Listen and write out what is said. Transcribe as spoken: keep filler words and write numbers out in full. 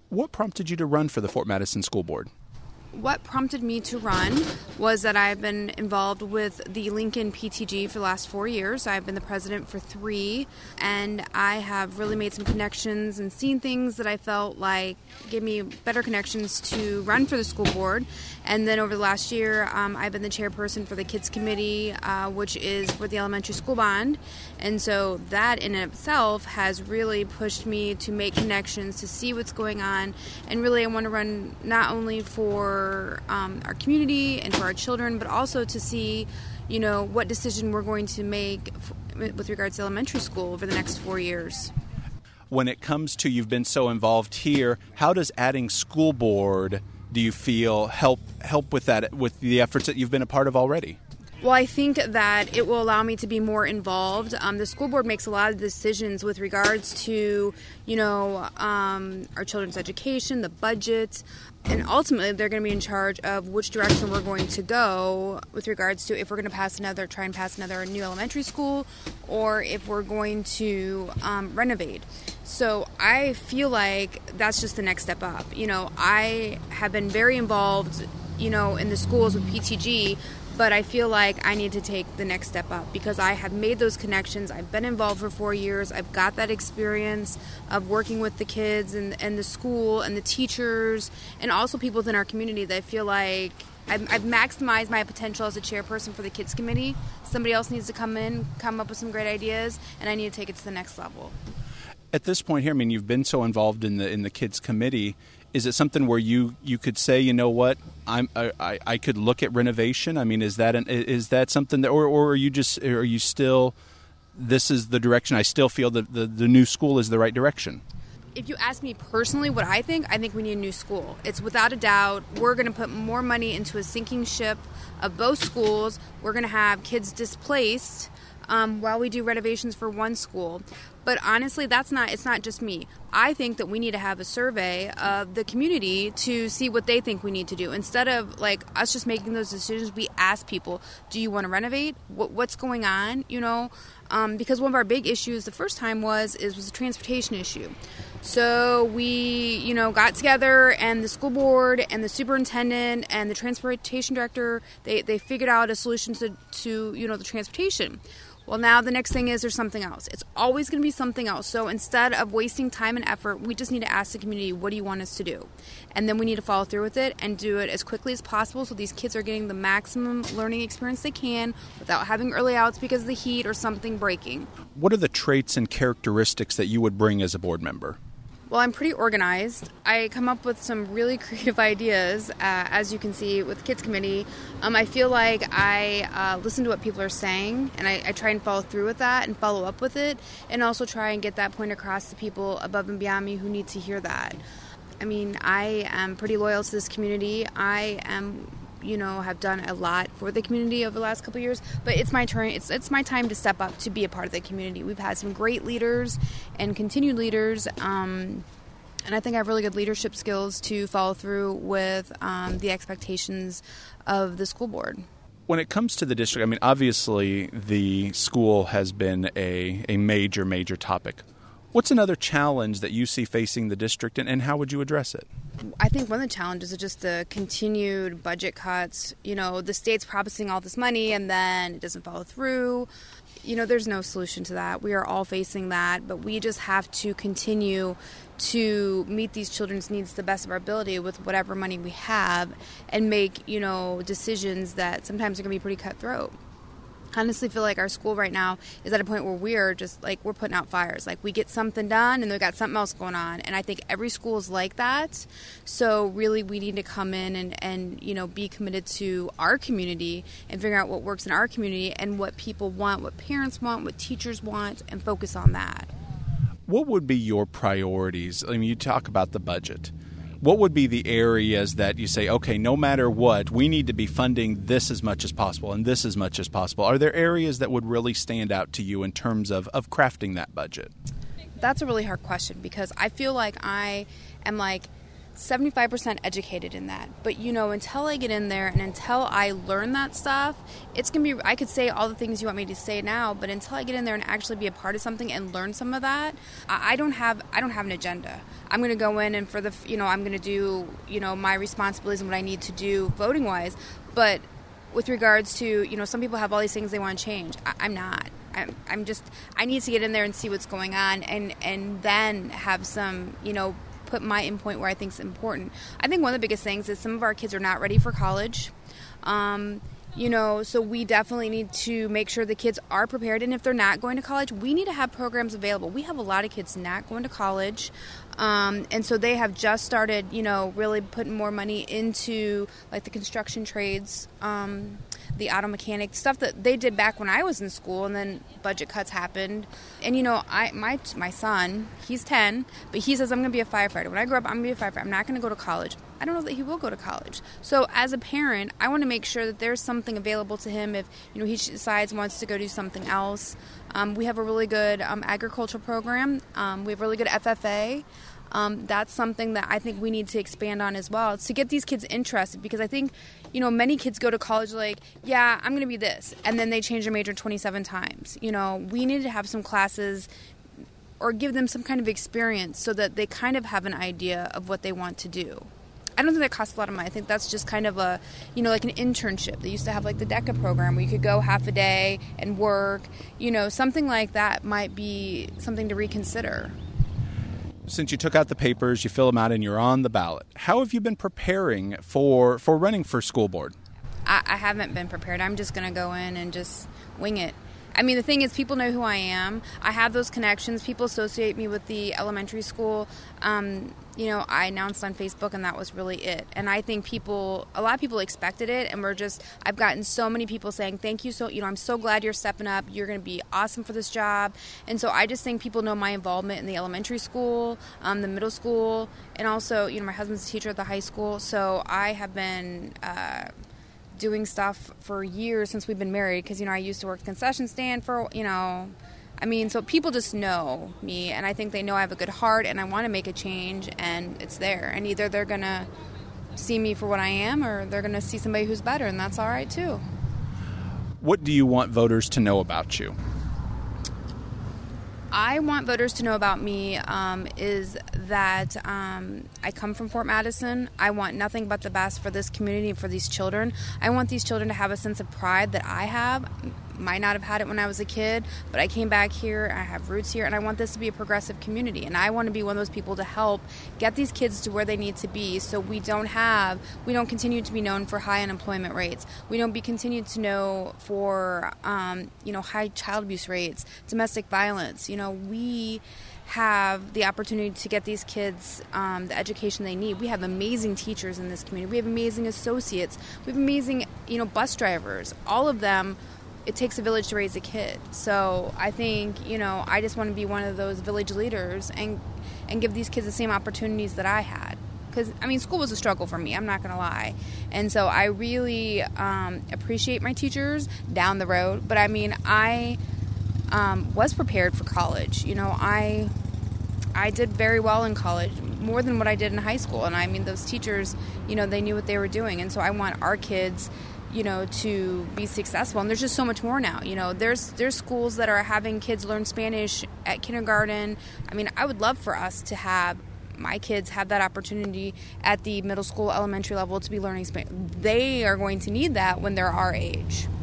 What prompted you to run for the Fort Madison School Board? What prompted me to run was that I've been involved with the Lincoln P T G for the last four years. I've been the president for three, and I have really made some connections and seen things that I felt like gave me better connections to run for the school board. And then over the last year, um, I've been the chairperson for the Kids Committee, uh, which is for the elementary school bond. And so that in itself has really pushed me to make connections, to see what's going on. And really I want to run not only for um, our community and for our children, but also to see, you know, what decision we're going to make f- with regards to elementary school over the next four years. When it comes to you've been so involved here, how does adding school board, do you feel, help help with that, with the efforts that you've been a part of already? Well, I think that it will allow me to be more involved. Um, the school board makes a lot of decisions with regards to, you know, um, our children's education, the budget, and ultimately they're going to be in charge of which direction we're going to go with regards to if we're going to pass another, try and pass another new elementary school, or if we're going to um, renovate. So I feel like that's just the next step up. You know, I have been very involved, you know, in the schools with P T G, but I feel like I need to take the next step up because I have made those connections. I've been involved for four years. I've got that experience of working with the kids and, and the school and the teachers and also people within our community that I feel like I've, I've maximized my potential as a chairperson for the Kids Committee. Somebody else needs to come in, come up with some great ideas, and I need to take it to the next level. At this point here, I mean, you've been so involved in the in the Kids Committee. Is it something where you, you could say, you know what, I'm I, I could look at renovation? I mean, is that an, is that something that, or or are you just are you still, this is the direction? I still feel that the, the new school is the right direction. If you ask me personally what I think, I think we need a new school. It's without a doubt, we're going to put more money into a sinking ship of both schools. We're going to have kids displaced um, while we do renovations for one school. But honestly, that's not, it's not just me. I think that we need to have a survey of the community to see what they think we need to do. Instead of like us just making those decisions, we ask people, do you want to renovate? What, what's going on? You know, um, because one of our big issues the first time was, is was a transportation issue. So we, you know, got together and the school board and the superintendent and the transportation director, they, they figured out a solution to, to, you know, the transportation. Well, now the next thing is there's something else. It's always going to be something else. So instead of wasting time and effort, we just need to ask the community, what do you want us to do? And then we need to follow through with it and do it as quickly as possible so these kids are getting the maximum learning experience they can without having early outs because of the heat or something breaking. What are the traits and characteristics that you would bring as a board member? Well, I'm pretty organized. I come up with some really creative ideas, uh, as you can see with the Kids Committee. Um, I feel like I uh, listen to what people are saying, and I, I try and follow through with that and follow up with it, and also try and get that point across to people above and beyond me who need to hear that. I mean, I am pretty loyal to this community. I am... you know, have done a lot for the community over the last couple of years, but it's my turn, it's it's my time to step up to be a part of the community. We've had some great leaders and continued leaders, um, and I think I have really good leadership skills to follow through with um, the expectations of the school board. When it comes to the district, I mean, obviously the school has been a, a major, major topic. What's another challenge that you see facing the district, and, and how would you address it? I think one of the challenges is just the continued budget cuts. You know, the state's promising all this money and then it doesn't follow through. You know, there's no solution to that. We are all facing that, but we just have to continue to meet these children's needs to the best of our ability with whatever money we have and make, you know, decisions that sometimes are going to be pretty cutthroat. I honestly feel like our school right now is at a point where we're just like we're putting out fires. Like we get something done and they've got something else going on. And I think every school is like that. So really we need to come in and, and you know, be committed to our community and figure out what works in our community and what people want, what parents want, what teachers want, and focus on that. What would be your priorities? I mean, you talk about the budget. What would be the areas that you say, okay, no matter what, we need to be funding this as much as possible and this as much as possible? Are there areas that would really stand out to you in terms of, of crafting that budget? That's a really hard question because I feel like I am like seventy-five percent educated in that. But, you know, until I get in there and until I learn that stuff, it's going to be, I could say all the things you want me to say now, but until I get in there and actually be a part of something and learn some of that, I, I don't have, I don't have an agenda. I'm going to go in and for the, you know, I'm going to do, you know, my responsibilities and what I need to do voting wise. But with regards to, you know, some people have all these things they want to change. I, I'm not. I'm, I'm just, I need to get in there and see what's going on and, and then have some, you know, put my endpoint where I think is important. I think one of the biggest things is some of our kids are not ready for college. Um, you know, so we definitely need to make sure the kids are prepared. And if they're not going to college, we need to have programs available. We have a lot of kids not going to college. Um, and so they have just started, you know, really putting more money into like the construction trades, um, the auto mechanic stuff that they did back when I was in school, and then budget cuts happened. And you know, I my my son, he's ten, but he says I'm going to be a firefighter. When I grow up, I'm going to be a firefighter. I'm not going to go to college. I don't know that he will go to college. So as a parent, I want to make sure that there's something available to him if, you know, he decides wants to go do something else. Um, we have a really good um, agricultural program. Um, we have really good F F A. Um, that's something that I think we need to expand on as well. It's to get these kids interested, because I think, you know, many kids go to college like, yeah, I'm going to be this, and then they change their major twenty-seven times. You know, we need to have some classes or give them some kind of experience so that they kind of have an idea of what they want to do. I don't think that costs a lot of money. I think that's just kind of a, you know, like an internship. They used to have like the DECA program where you could go half a day and work. You know, something like that might be something to reconsider. Since you took out the papers, you fill them out, and you're on the ballot. How have you been preparing for, for running for school board? I, I haven't been prepared. I'm just going to go in and just wing it. I mean, the thing is, people know who I am. I have those connections. People associate me with the elementary school. Um, you know, I announced on Facebook, and that was really it. And I think people, a lot of people expected it, and we're just, I've gotten so many people saying, thank you, so, you know, I'm so glad you're stepping up. You're going to be awesome for this job. And so I just think people know my involvement in the elementary school, um, the middle school, and also, you know, my husband's a teacher at the high school. So I have been uh, doing stuff for years since we've been married, because, you know, I used to work the concession stand for, you know, I mean, so people just know me, and I think they know I have a good heart, and I want to make a change, and it's there. And either they're going to see me for what I am, or they're going to see somebody who's better, and that's all right, too. What do you want voters to know about you? I want voters to know about me um, is that um, I come from Fort Madison. I want nothing but the best for this community and for these children. I want these children to have a sense of pride that I have. Might not have had it when I was a kid, but I came back here, I have roots here, and I want this to be a progressive community. And I want to be one of those people to help get these kids to where they need to be, so we don't have, we don't continue to be known for high unemployment rates. We don't be continued to know for, um, you know, high child abuse rates, domestic violence. You know, we have the opportunity to get these kids um, the education they need. We have amazing teachers in this community. We have amazing associates. We have amazing, you know, bus drivers. All of them. It takes a village to raise a kid. So I think, you know, I just want to be one of those village leaders and and give these kids the same opportunities that I had. Because, I mean, school was a struggle for me, I'm not going to lie. And so I really um, appreciate my teachers down the road. But, I mean, I um, was prepared for college. You know, I I did very well in college, more than what I did in high school. And, I mean, those teachers, you know, they knew what they were doing. And so I want our kids, you know, to be successful. And there's just so much more now. You know, there's there's schools that are having kids learn Spanish at kindergarten. I mean, I would love for us to have my kids have that opportunity at the middle school, elementary level to be learning Spanish. They are going to need that when they're our age.